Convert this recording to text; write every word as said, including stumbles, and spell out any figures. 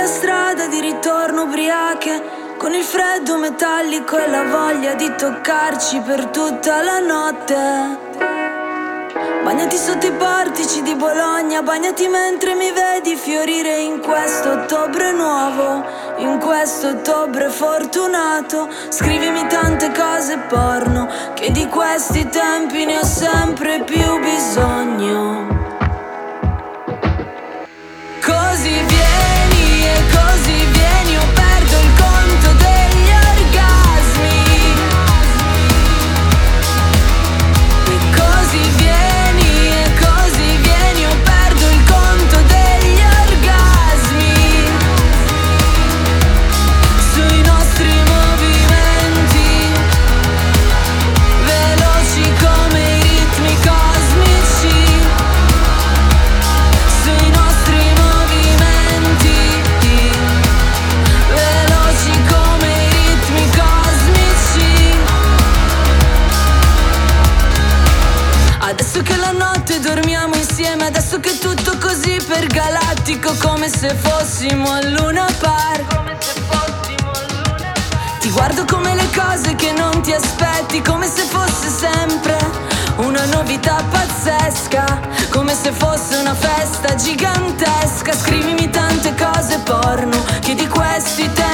la strada di ritorno ubriache, con il freddo metallico e la voglia di toccarci per tutta la notte. Bagnati sotto i portici di Bologna, bagnati mentre mi vedi fiorire in questo ottobre nuovo, in questo ottobre fortunato. Scrivimi tante cose porno, che di questi tempi ne ho sempre più bisogno. Così vieni e così vieni, io perdo il conto degli orgasmi. E così vieni e così vieni, io perdo il conto degli orgasmi. Sui nostri movimenti, veloci come i ritmi cosmici. Sui nostri movimenti, veloci come i ritmi cosmici. Adesso che la notte dormiamo insieme, adesso che è tutto così per galattico, come se fossimo al Luna Park. Ti guardo come le cose che non ti aspetti, come se fosse sempre una novità pazzesca, come se fosse una festa gigantesca. Scrivimi tante cose porno, che di questi tempi